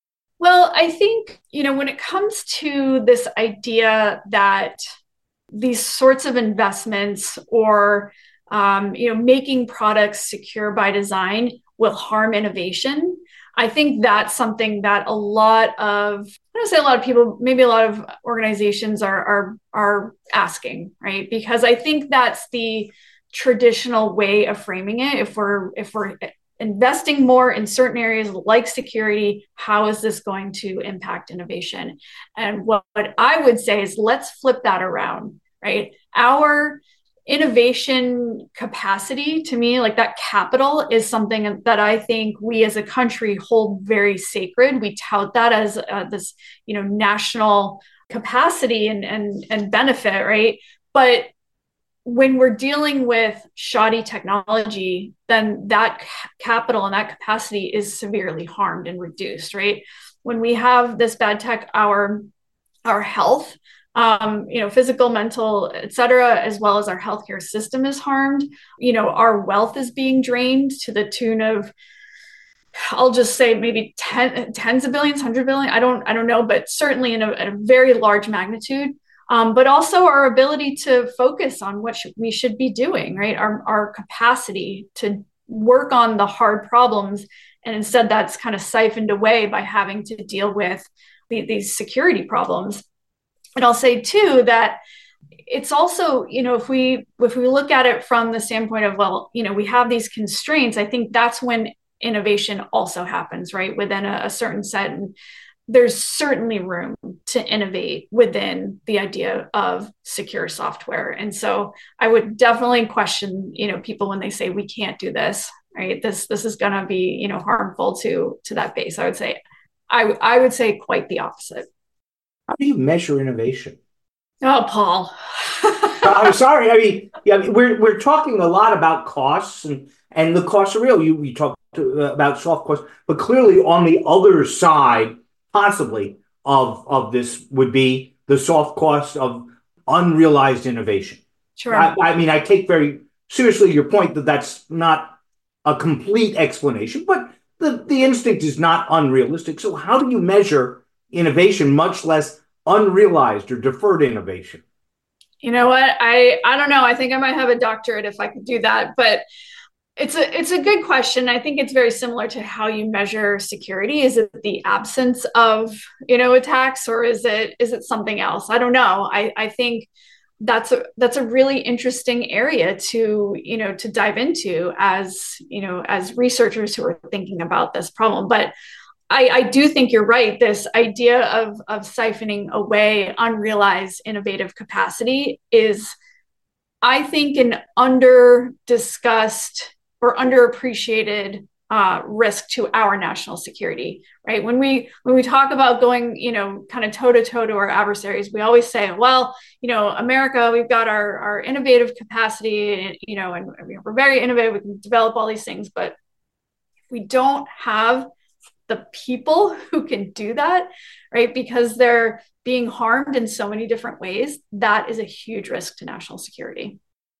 Well, I think, you know, when it comes to this idea that these sorts of investments or, um, you know, making products secure by design will harm innovation, I think that's something that a lot of, I don't say a lot of people, maybe a lot of organizations are, are, are asking, right? Because I think that's the traditional way of framing it. If we're if we're investing more in certain areas like security, how is this going to impact innovation? And what, what I would say is, let's flip that around, right? Our innovation capacity, to me, like that capital, is something that I think we as a country hold very sacred. We tout that as uh, this, you know, national capacity and and and benefit, right? But when we're dealing with shoddy technology, then that capital and that capacity is severely harmed and reduced, right? When we have this bad tech, our, our health, um, you know, physical, mental, et cetera, as well as our healthcare system is harmed. You know, our wealth is being drained to the tune of I'll just say maybe ten, tens of billions, hundred billion. I don't, I don't know, but certainly in a, a very large magnitude. Um, but also our ability to focus on what sh- we should be doing, right? Our, our capacity to work on the hard problems. And instead that's kind of siphoned away by having to deal with the, these security problems. And I'll say too, that it's also, you know, if we, if we look at it from the standpoint of, well, you know, we have these constraints, I think that's when innovation also happens, right? Within a, a certain set. And there's certainly room to innovate within the idea of secure software. And so I would definitely question, you know, people when they say we can't do this, right? This this is going to be, you know, harmful to to that base. I would say, I I would say quite the opposite. How do you measure innovation? Oh, Paul. I'm sorry. I mean, yeah, we're we're talking a lot about costs, and and the costs are real. You we talked about soft costs, but clearly on the other side, possibly of of this would be the soft cost of unrealized innovation. Sure. I, I mean, I take very seriously your point that that's not a complete explanation, but the the instinct is not unrealistic. So how do you measure innovation, much less unrealized or deferred innovation? You know what? I, I don't know. I think I might have a doctorate if I could do that, but it's a, it's a good question. I think it's very similar to how you measure security. Is it the absence of, you know, attacks, or is it, is it something else? I don't know. I, I think that's a, that's a really interesting area to, you know, to dive into as, you know, as researchers who are thinking about this problem. But I, I do think you're right. This idea of, of siphoning away unrealized innovative capacity is, I think, an under discussed or underappreciated uh, risk to our national security, right? When we when we talk about going, you know, kind of toe to toe to our adversaries, we always say, well, you know, America, we've got our, our innovative capacity, you know, and we're very innovative. We can develop all these things, but we don't have the people who can do that, right? Because they're being harmed in so many different ways. That is a huge risk to national security.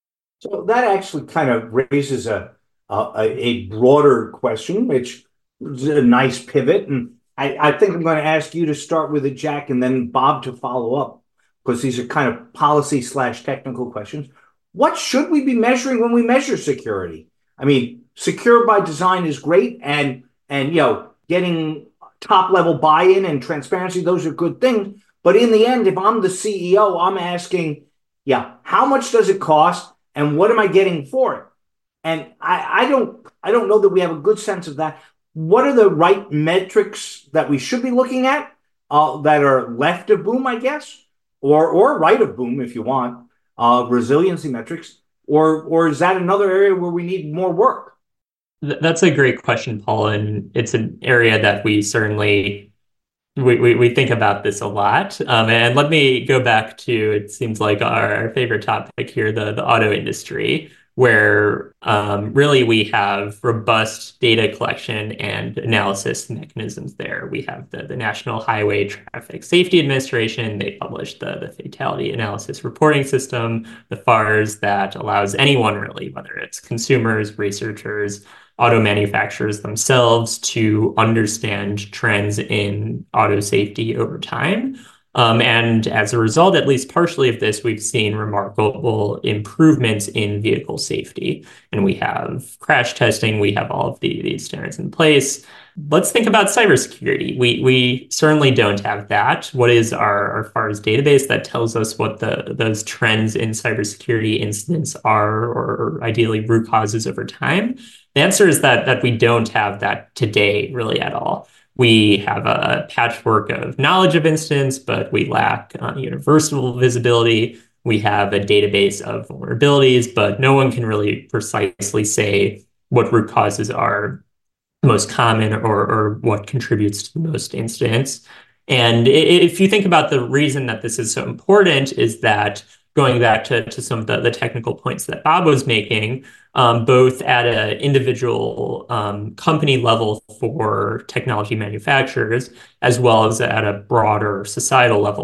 So that actually kind of raises a a, a broader question, which is a nice pivot. And I, I think I'm going to ask you to start with it, Jack, and then Bob to follow up, because these are kind of policy slash technical questions. What should we be measuring when we measure security? I mean, secure by design is great, and and you know, getting top level buy-in and transparency, those are good things. But in the end, if I'm the C E O, I'm asking, yeah, how much does it cost and what am I getting for it? And I, I don't I don't know that we have a good sense of that. What are the right metrics that we should be looking at uh, that are left of boom, I guess, or or right of boom if you want, uh, resiliency metrics, or or is that another area where we need more work? That's a great question, Paul, and it's an area that we certainly we we, we think about this a lot. Um, and let me go back to, it seems like our favorite topic here, the the auto industry, where um, really we have robust data collection and analysis mechanisms there. We have the, the National Highway Traffic Safety Administration. They published the, the Fatality Analysis Reporting System, the FARS, that allows anyone really, whether it's consumers, researchers, auto manufacturers themselves, to understand trends in auto safety over time. Um, and as a result, at least partially of this, we've seen remarkable improvements in vehicle safety. And we have crash testing, we have all of the, these standards in place. Let's think about cybersecurity. We we certainly don't have that. What is our, our FARS database that tells us what the those trends in cybersecurity incidents are, or ideally root causes over time? The answer is that that we don't have that today really at all. We have a patchwork of knowledge of incidents, but we lack uh, universal visibility. We have a database of vulnerabilities, but no one can really precisely say what root causes are most common, or, or what contributes to the most incidents. And if you think about the reason that this is so important, is that going back to, to some of the, the technical points that Bob was making, um, both at an individual um, company level for technology manufacturers, as well as at a broader societal level,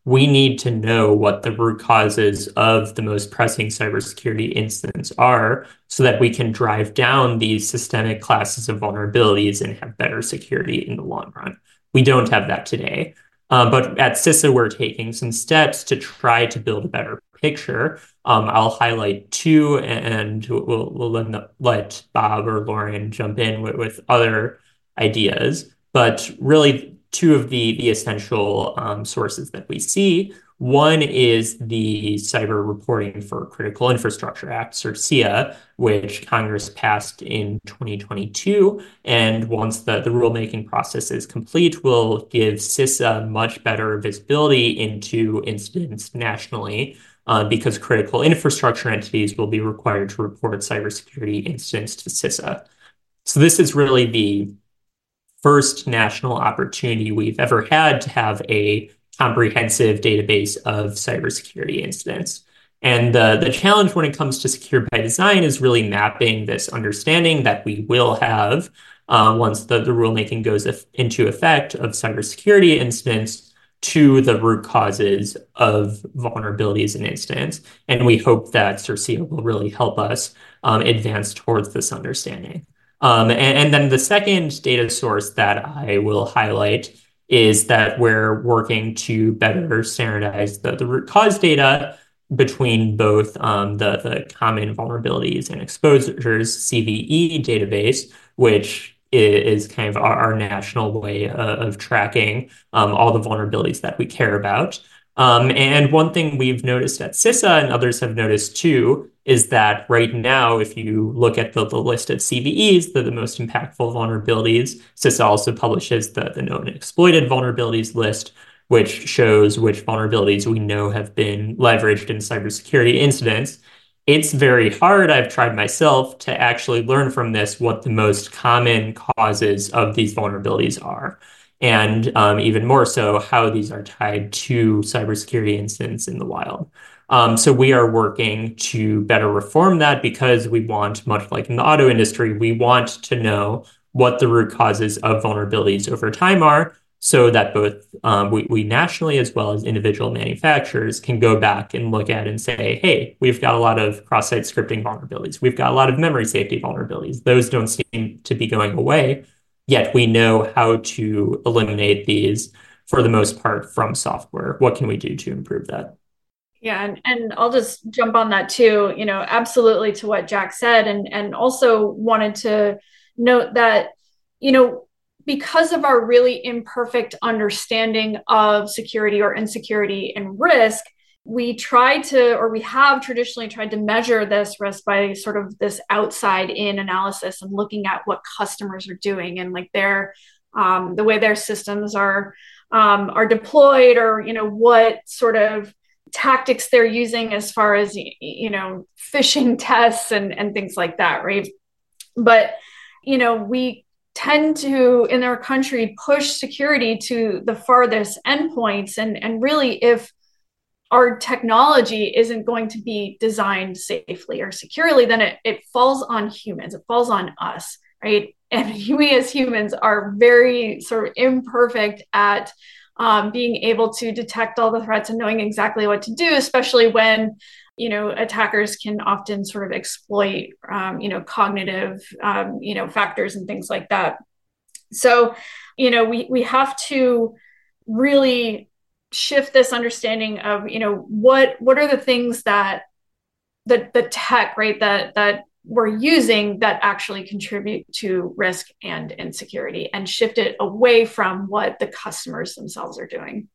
we need to know what the root causes of the most pressing cybersecurity incidents are so that we can drive down these systemic classes of vulnerabilities and have better security in the long run. We don't have that today. Um, but at CISA, we're taking some steps to try to build a better picture. Um, I'll highlight two, and we'll, we'll let, let Bob or Lauren jump in with, with other ideas. But really, two of the, the essential um, sources that we see. One is the Cyber Reporting for Critical Infrastructure Act, CIRCIA, which Congress passed in twenty twenty-two. And once the, the rulemaking process is complete, will give CISA much better visibility into incidents nationally, uh, because critical infrastructure entities will be required to report cybersecurity incidents to CISA. So this is really the first national opportunity we've ever had to have a comprehensive database of cybersecurity incidents. And the, the challenge when it comes to secure by design is really mapping this understanding that we will have uh, once the, the rulemaking goes into effect of cybersecurity incidents to the root causes of vulnerabilities and incidents. And we hope that CIRCIA will really help us um, advance towards this understanding. Um, and, and then the second data source that I will highlight is that we're working to better standardize the, the root cause data between both um, the, the common vulnerabilities and exposures C V E database, which is kind of our, our national way of, of tracking um, all the vulnerabilities that we care about. Um, and one thing we've noticed at CISA, and others have noticed too, is that right now, if you look at the, the list of C V Es, the, the most impactful vulnerabilities, CISA also publishes the, the known exploited vulnerabilities list, which shows which vulnerabilities we know have been leveraged in cybersecurity incidents. It's very hard, I've tried myself, to actually learn from this what the most common causes of these vulnerabilities are. And um, even more so, how these are tied to cybersecurity incidents in the wild. Um, so we are working to better reform that because we want, much like in the auto industry, we want to know what the root causes of vulnerabilities over time are so that both um, we, we nationally as well as individual manufacturers can go back and look at and say, hey, we've got a lot of cross-site scripting vulnerabilities. We've got a lot of memory safety vulnerabilities. Those don't seem to be going away, yet we know how to eliminate these for the most part from software. What can we do to improve that? Yeah, and, and I'll just jump on that too, you know, absolutely to what Jack said, and, and also wanted to note that, you know, because of our really imperfect understanding of security or insecurity and risk, we try to, or we have traditionally tried to measure this risk by sort of this outside in analysis and looking at what customers are doing and like their, um, the way their systems are, um, are deployed, or, you know, what sort of tactics they're using as far as, you know, phishing tests and, and things like that, right? But, you know, we tend to, in our country, push security to the farthest endpoints. And, and really, if our technology isn't going to be designed safely or securely, then it, it falls on humans, it falls on us, right? And we as humans are very sort of imperfect at um, being able to detect all the threats and knowing exactly what to do, especially when, you know, attackers can often sort of exploit, um, you know, cognitive, um, you know, factors and things like that. So, you know, we, we have to really shift this understanding of, you know, what, what are the things that the, the tech, right, that, that we're using that actually contribute to risk and insecurity, and shift it away from what the customers themselves are doing.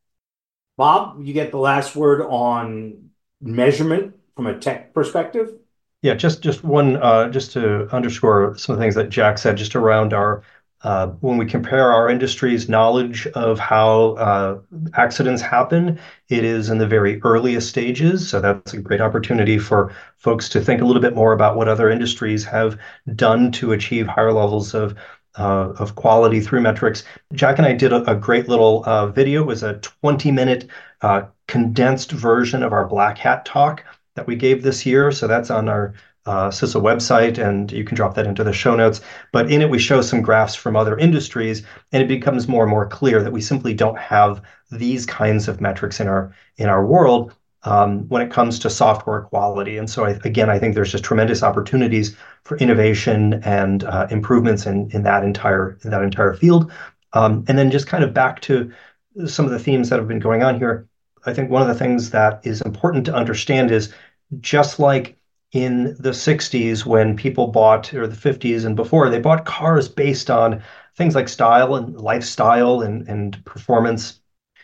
Bob, you get the last word on measurement from a tech perspective. Yeah, just just one, uh, just to underscore some of the things that Jack said, just around our, uh, when we compare our industry's knowledge of how uh, accidents happen, it is in the very earliest stages. So that's a great opportunity for folks to think a little bit more about what other industries have done to achieve higher levels of Uh, of quality through metrics. Jack and I did a, a great little uh, video. It was a twenty minute uh, condensed version of our Black Hat talk that we gave this year. So that's on our uh, CISA website, and you can drop that into the show notes. But in it, we show some graphs from other industries, and it becomes more and more clear that we simply don't have these kinds of metrics in our in our world um, when it comes to software quality. And so, I, again, I think there's just tremendous opportunities for innovation and uh, improvements in in that entire in that entire field. Um, and then just kind of back to some of the themes that have been going on here. I think one of the things that is important to understand is just like in the sixties when people bought, or the fifties and before, they bought cars based on things like style and lifestyle and, and performance.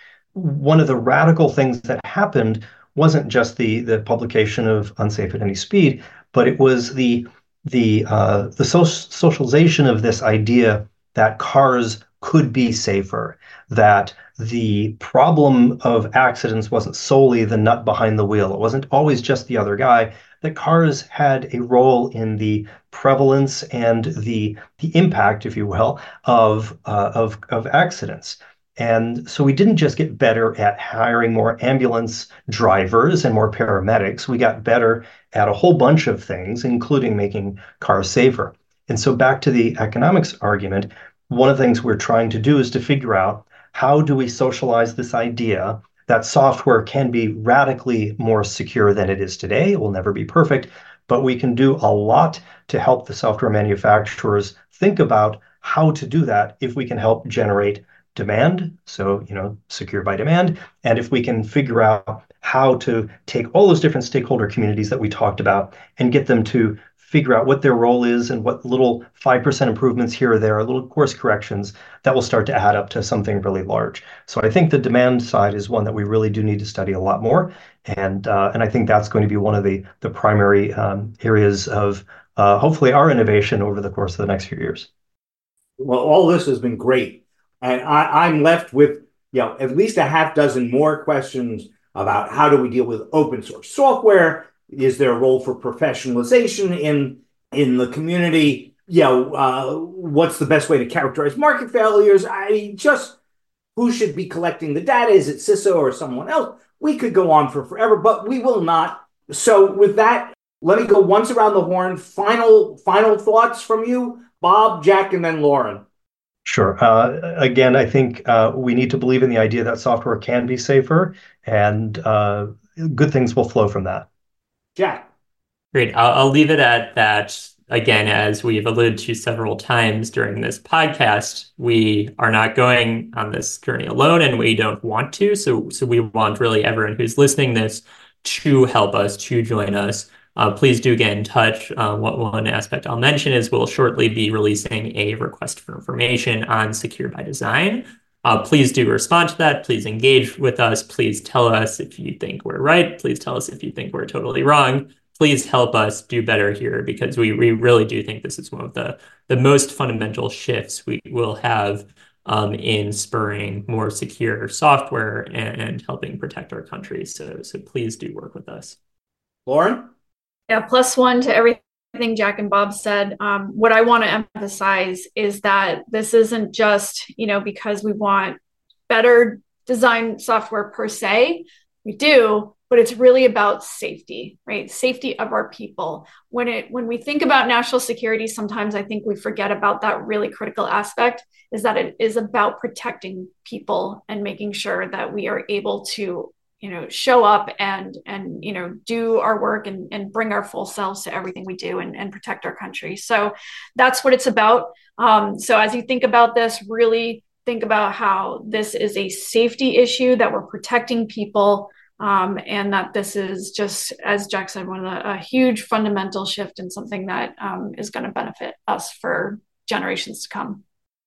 One of the radical things that happened wasn't just the, the publication of Unsafe at Any Speed, but it was the, the, uh, the so- socialization of this idea that cars could be safer, that the problem of accidents wasn't solely the nut behind the wheel. It wasn't always just the other guy, that cars had a role in the prevalence and the the impact, if you will, of, uh, of, of accidents. And so we didn't just get better at hiring more ambulance drivers and more paramedics. We got better at a whole bunch of things, including making cars safer. And so back to the economics argument, one of the things we're trying to do is to figure out, how do we socialize this idea that software can be radically more secure than it is today? It will never be perfect, but we can do a lot to help the software manufacturers think about how to do that if we can help generate demand, so, you know, secure by demand, and if we can figure out how to take all those different stakeholder communities that we talked about and get them to figure out what their role is and what little five percent improvements here or there, little course corrections that will start to add up to something really large. So I think the demand side is one that we really do need to study a lot more. And uh, and I think that's going to be one of the, the primary um, areas of uh, hopefully our innovation over the course of the next few years. Well, all this has been great. And I, I'm left with, you know, at least a half dozen more questions about how do we deal with open source software? Is there a role for professionalization in in the community? You know, uh, what's the best way to characterize market failures? I just, who should be collecting the data? Is it CISA or someone else? We could go on for forever, but we will not. So with that, let me go once around the horn. Final, final thoughts from you, Bob, Jack, and then Lauren. Sure. Uh, again, I think uh, we need to believe in the idea that software can be safer, and uh, good things will flow from that. Jack. Great. I'll, I'll leave it at that. Again, as we've alluded to several times during this podcast, we are not going on this journey alone, and we don't want to. So, so we want really everyone who's listening this to help us, to join us. Uh, please do get in touch. Uh, what one aspect I'll mention is we'll shortly be releasing a request for information on Secure by Design. Uh, please do respond to that. Please engage with us. Please tell us if you think we're right. Please tell us if you think we're totally wrong. Please help us do better here, because we, we really do think this is one of the, the most fundamental shifts we will have um, in spurring more secure software and, and helping protect our country. So, so please do work with us. Lauren? Yeah, plus one to everything Jack and Bob said. Um, what I want to emphasize is that this isn't just, you know, because we want better design software per se. We do, but it's really about safety, right? Safety of our people. When it when we think about national security, sometimes I think we forget about that really critical aspect, is that it is about protecting people and making sure that we are able to, you know, show up and, and, you know, do our work and, and bring our full selves to everything we do and, and protect our country. So that's what it's about. Um, so as you think about this, really think about how this is a safety issue, that we're protecting people, um, and that this is just, as Jack said, one of the, a huge fundamental shift and something that um, is going to benefit us for generations to come.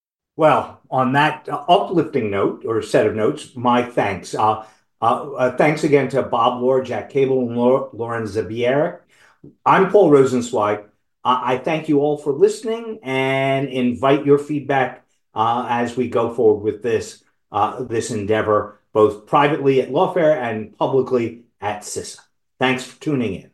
Well, on that uh, uplifting note or set of notes, my thanks. Uh, Uh, uh, thanks again to Bob Lohr, Jack Cable, and Lauren Zabierek. I'm Paul Rosenzweig. Uh, I thank you all for listening and invite your feedback uh, as we go forward with this uh, this endeavor, both privately at Lawfare and publicly at CISA. Thanks for tuning in.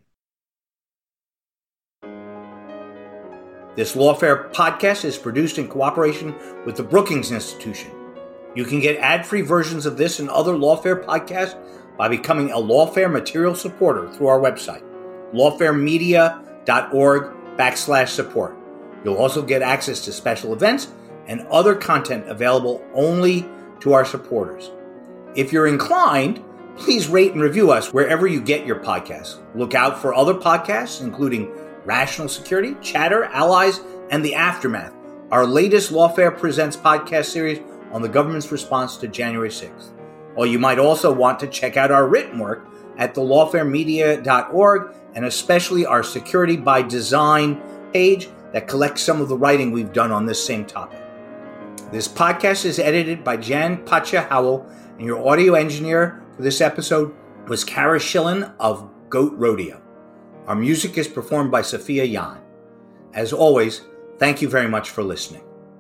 This Lawfare podcast is produced in cooperation with the Brookings Institution. You can get ad-free versions of this and other Lawfare podcasts by becoming a Lawfare material supporter through our website, lawfare media dot org backslash support. You'll also get access to special events and other content available only to our supporters. If you're inclined, please rate and review us wherever you get your podcasts. Look out for other podcasts, including Rational Security, Chatter, Allies, and The Aftermath, our latest Lawfare Presents podcast series on the government's response to January sixth. Or you might also want to check out our written work at the lawfare media dot org, and especially our Security by Design page that collects some of the writing we've done on this same topic. This podcast is edited by Jan Pacha Howell, and your audio engineer for this episode was Kara Schillen of Goat Rodeo. Our music is performed by Sophia Yan. As always, thank you very much for listening.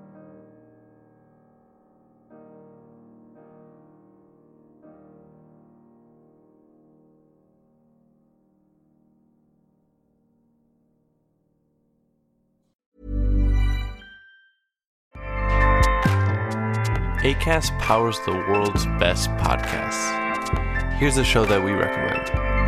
Acast powers the world's best podcasts. Here's a show that we recommend.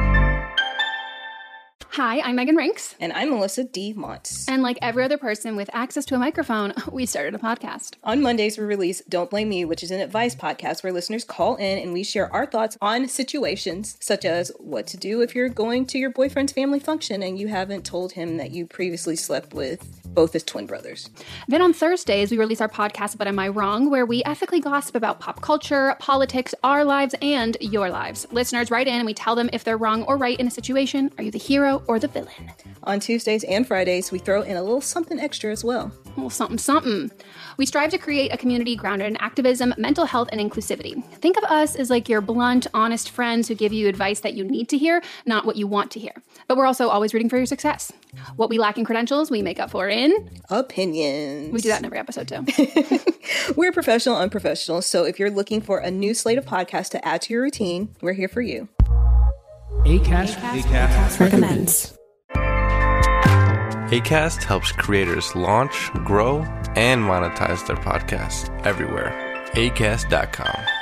Hi, I'm Megan Rinks. And I'm Melissa D. Montz. And like every other person with access to a microphone, we started a podcast. On Mondays, we release Don't Blame Me, which is an advice podcast where listeners call in and we share our thoughts on situations such as what to do if you're going to your boyfriend's family function and you haven't told him that you previously slept with both his twin brothers. Then on Thursdays, we release our podcast, But Am I Wrong?, where we ethically gossip about pop culture, politics, our lives, and your lives. Listeners write in and we tell them if they're wrong or right in a situation. Are you the hero or the villain? On Tuesdays and Fridays, we throw in a little something extra as well. A little something, something. We strive to create a community grounded in activism, mental health, and inclusivity. Think of us as like your blunt, honest friends who give you advice that you need to hear, not what you want to hear. But we're also always rooting for your success. What we lack in credentials, we make up for in opinions. We do that in every episode too. We're professional, unprofessional. So if you're looking for a new slate of podcasts to add to your routine, we're here for you. Acast, Acast, Acast recommends. Acast helps creators launch, grow, and monetize their podcasts everywhere. acast dot com.